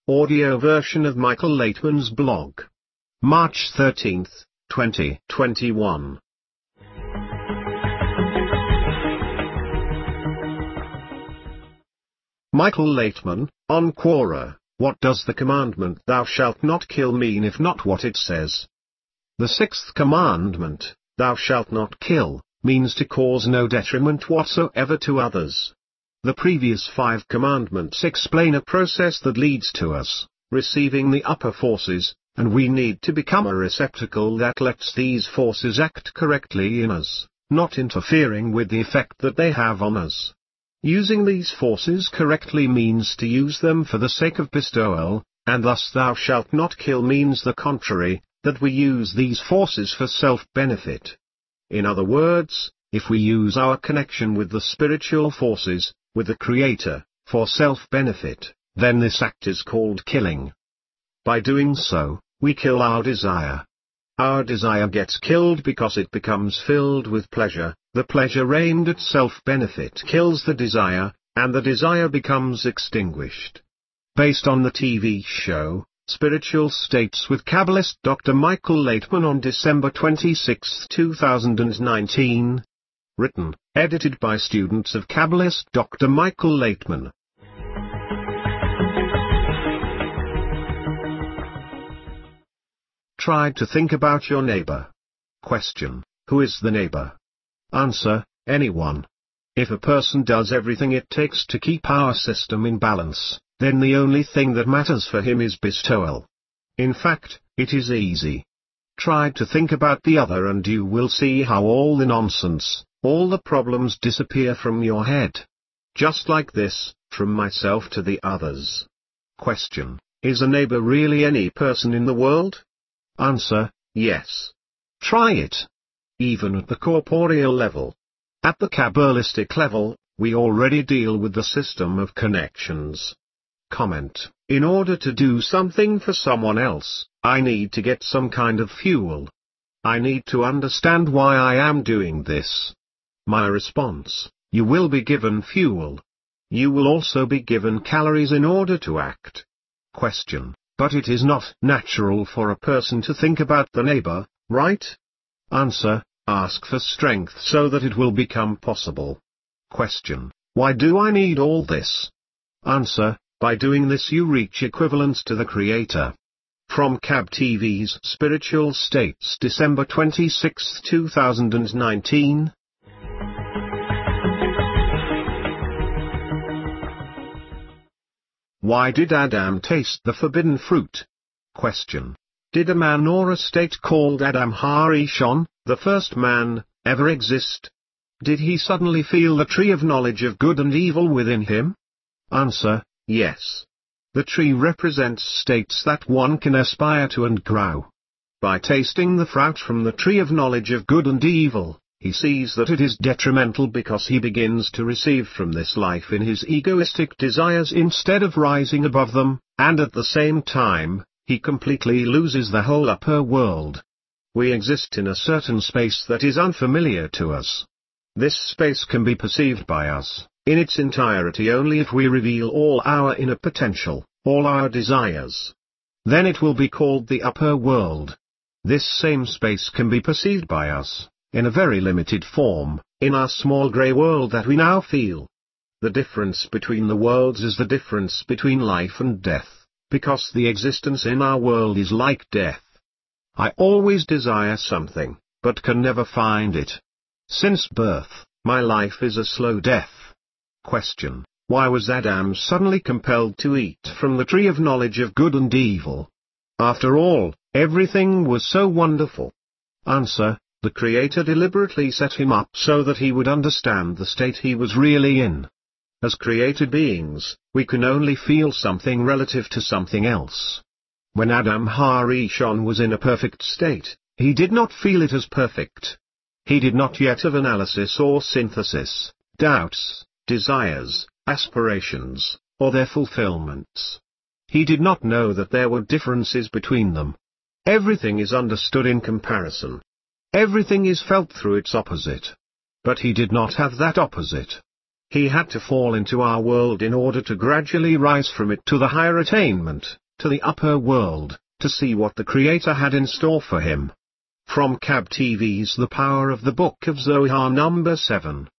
audio version of Michael Laitman's blog. March 13, 2021. Michael Laitman, on Quora, what does the commandment "Thou shalt not kill" mean if not what it says? The sixth commandment, "Thou shalt not kill," means to cause no detriment whatsoever to others. The previous 5 commandments explain a process that leads to us receiving the upper forces, and we need to become a receptacle that lets these forces act correctly in us, not interfering with the effect that they have on us. Using these forces correctly means to use them for the sake of bestowal, and thus "Thou shalt not kill" means the contrary, that we use these forces for self-benefit. In other words, if we use our connection with the spiritual forces, with the Creator, for self-benefit, then this act is called killing. By doing so, we kill our desire. Our desire gets killed because it becomes filled with pleasure, the pleasure aimed at self-benefit kills the desire, and the desire becomes extinguished. Based on the TV show, Spiritual States with Kabbalist Dr. Michael Laitman on December 26, 2019. Written, edited by students of Kabbalist Dr. Michael Laitman. Try to think about your neighbor. Question: who is the neighbor? Answer: anyone. If a person does everything it takes to keep our system in balance, then the only thing that matters for him is bestowal. In fact, it is easy. Try to think about the other and you will see how all the nonsense, all the problems disappear from your head. Just like this, from myself to the others. Question: is a neighbor really any person in the world? Answer: yes. Try it. Even at the corporeal level. At the Kabbalistic level, we already deal with the system of connections. Comment: in order to do something for someone else, I need to get some kind of fuel. I need to understand why I am doing this. My response: you will be given fuel. You will also be given calories in order to act. Question: but it is not natural for a person to think about the neighbor, right? Answer: ask for strength so that it will become possible. Question: why do I need all this? Answer: by doing this you reach equivalence to the Creator. From Kab TV's Spiritual States, December 26, 2019. Why did Adam taste the forbidden fruit? Question: did a man or a state called Adam Harishon, the first man, ever exist? Did he suddenly feel the tree of knowledge of good and evil within him? Answer: yes. The tree represents states that one can aspire to and grow. By tasting the fruit from the tree of knowledge of good and evil, he sees that it is detrimental because he begins to receive from this life in his egoistic desires instead of rising above them, and at the same time, he completely loses the whole upper world. We exist in a certain space that is unfamiliar to us. This space can be perceived by us, in its entirety only if we reveal all our inner potential, all our desires. Then it will be called the upper world. This same space can be perceived by us, in a very limited form, in our small grey world that we now feel. The difference between the worlds is the difference between life and death, because the existence in our world is like death. I always desire something, but can never find it. Since birth, my life is a slow death. Question: why was Adam suddenly compelled to eat from the tree of knowledge of good and evil? After all, everything was so wonderful. Answer: the Creator deliberately set him up so that he would understand the state he was really in. As created beings, we can only feel something relative to something else. When Adam Harishon was in a perfect state, he did not feel it as perfect. He did not yet have analysis or synthesis, doubts, desires, aspirations, or their fulfillments. He did not know that there were differences between them. Everything is understood in comparison. Everything is felt through its opposite. But he did not have that opposite. He had to fall into our world in order to gradually rise from it to the higher attainment, to the upper world, to see what the Creator had in store for him. From Cab TV's The Power of the Book of Zohar number 7.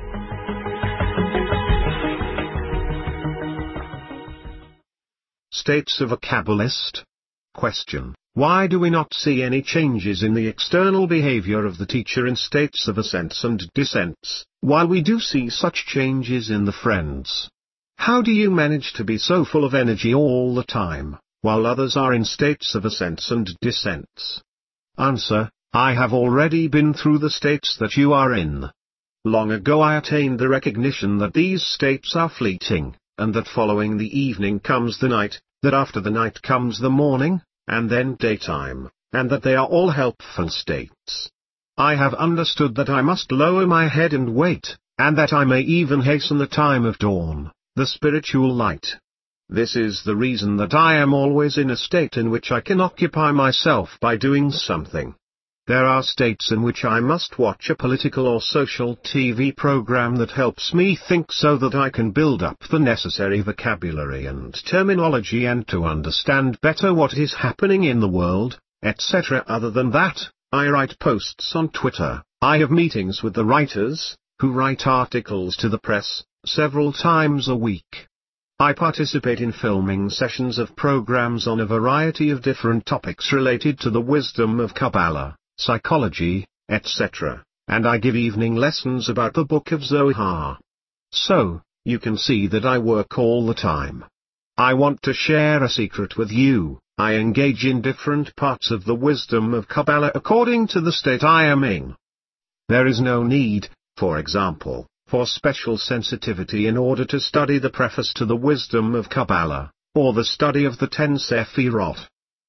States of a Kabbalist? Question. Why do we not see any changes in the external behavior of the teacher in states of ascents and descents, while we do see such changes in the friends? How do you manage to be so full of energy all the time, while others are in states of ascents and descents? Answer. I have already been through the states that you are in. Long ago I attained the recognition that these states are fleeting, and that following the evening comes the night, that after the night comes the morning, and then daytime, and that they are all helpful states. I have understood that I must lower my head and wait, and that I may even hasten the time of dawn, the spiritual light. This is the reason that I am always in a state in which I can occupy myself by doing something. There are states in which I must watch a political or social TV program that helps me think so that I can build up the necessary vocabulary and terminology and to understand better what is happening in the world, etc. Other than that, I write posts on Twitter. I have meetings with the writers, who write articles to the press, several times a week. I participate in filming sessions of programs on a variety of different topics related to the wisdom of Kabbalah, psychology, etc., and I give evening lessons about the Book of Zohar. So, you can see that I work all the time. I want to share a secret with you. I engage in different parts of the wisdom of Kabbalah according to the state I am in. There is no need, for example, for special sensitivity in order to study the preface to the wisdom of Kabbalah, or the study of the 10 Sefirot.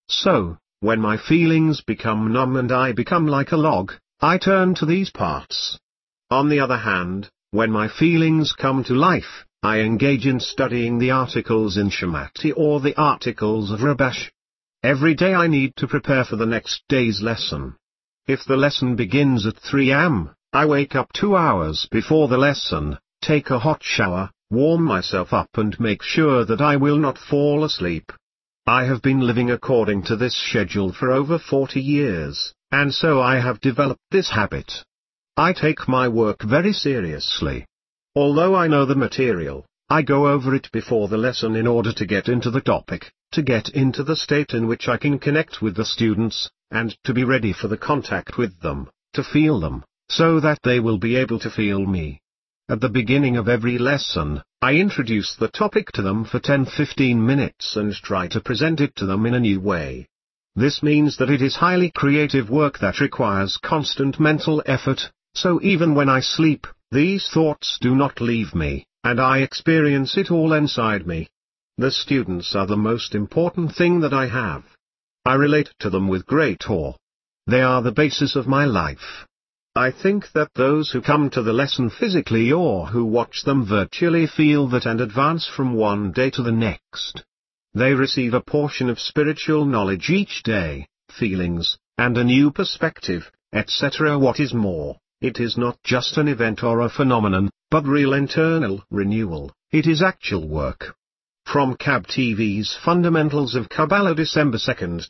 So, when my feelings become numb and I become like a log, I turn to these parts. On the other hand, when my feelings come to life, I engage in studying the articles in Shemati or the articles of Rabash. Every day I need to prepare for the next day's lesson. If the lesson begins at 3 am, I wake up 2 hours before the lesson, take a hot shower, warm myself up and make sure that I will not fall asleep. I have been living according to this schedule for over 40 years, and so I have developed this habit. I take my work very seriously. Although I know the material, I go over it before the lesson in order to get into the topic, to get into the state in which I can connect with the students, and to be ready for the contact with them, to feel them, so that they will be able to feel me. At the beginning of every lesson, I introduce the topic to them for 10-15 minutes and try to present it to them in a new way. This means that it is highly creative work that requires constant mental effort, so even when I sleep, these thoughts do not leave me, and I experience it all inside me. The students are the most important thing that I have. I relate to them with great awe. They are the basis of my life. I think that those who come to the lesson physically or who watch them virtually feel that and advance from one day to the next. They receive a portion of spiritual knowledge each day, feelings, and a new perspective, etc. What is more, it is not just an event or a phenomenon, but real internal renewal. It is actual work. From Cab TV's Fundamentals of Kabbalah, December 2,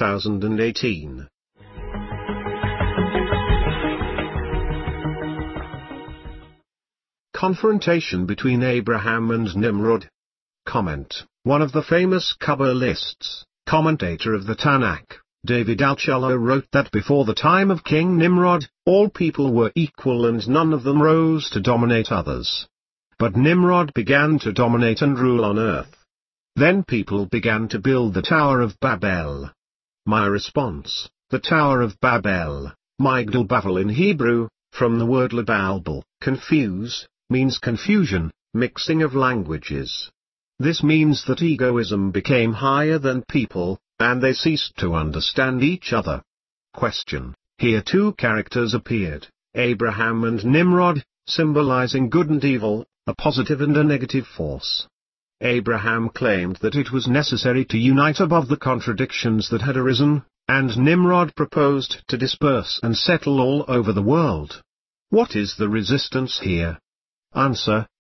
2018. Confrontation between Abraham and Nimrod. Comment. One of the famous Kabbalists, commentator of the Tanakh, David Altshuler, wrote that before the time of King Nimrod, all people were equal and none of them rose to dominate others. But Nimrod began to dominate and rule on earth. Then people began to build the Tower of Babel. My response: the Tower of Babel, Migdal Bavel in Hebrew, from the word labalbal, confuse, means confusion, mixing of languages. This means that egoism became higher than people, and they ceased to understand each other. Question. Here two characters appeared, Abraham and Nimrod, symbolizing good and evil, a positive and a negative force. Abraham claimed that it was necessary to unite above the contradictions that had arisen, and Nimrod proposed to disperse and settle all over the world. What is the resistance here? Answer.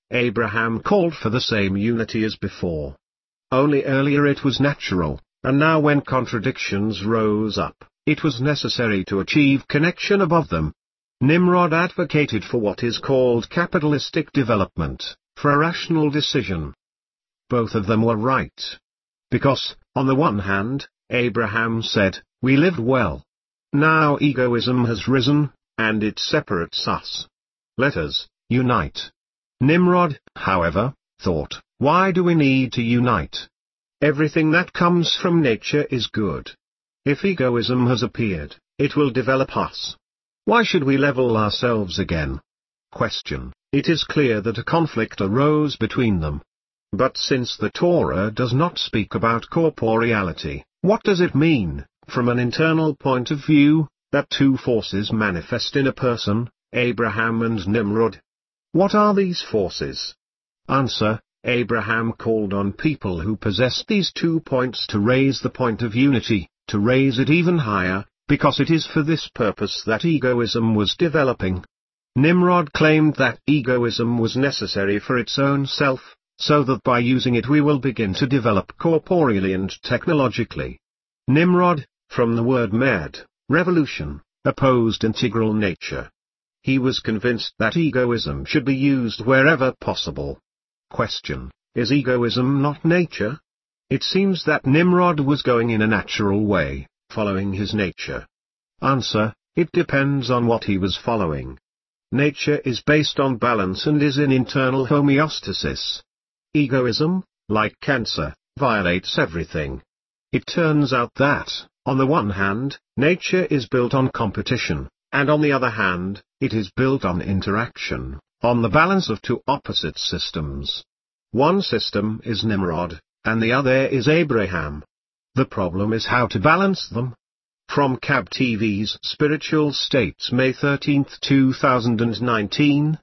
Abraham called for the same unity as before. Only earlier it was natural, and now when contradictions rose up, it was necessary to achieve connection above them. Nimrod advocated for what is called capitalistic development, for a rational decision. Both of them were right. Because, on the one hand, Abraham said, "We lived well." Now egoism has risen, and it separates us. Let us unite. Nimrod, however, thought, why do we need to unite? Everything that comes from nature is good. If egoism has appeared, it will develop us. Why should we level ourselves again? Question. It is clear that a conflict arose between them. But since the Torah does not speak about corporeality, what does it mean, from an internal point of view, that two forces manifest in a person, Abraham and Nimrod? What are these forces? Answer. Abraham called on people who possessed these 2 points to raise the point of unity, to raise it even higher, because it is for this purpose that egoism was developing. Nimrod claimed that egoism was necessary for its own self, so that by using it we will begin to develop corporeally and technologically. Nimrod, from the word med, revolution, opposed integral nature. He was convinced that egoism should be used wherever possible. Question. Is egoism not nature? It seems that Nimrod was going in a natural way, following his nature. Answer. It depends on what he was following. Nature is based on balance and is in internal homeostasis. Egoism, like cancer, violates everything. It turns out that, on the one hand, nature is built on competition, and on the other hand, it is built on interaction, on the balance of two opposite systems. One system is Nimrod, and the other is Abraham. The problem is how to balance them. From CAB TV's Spiritual States, May 13, 2019.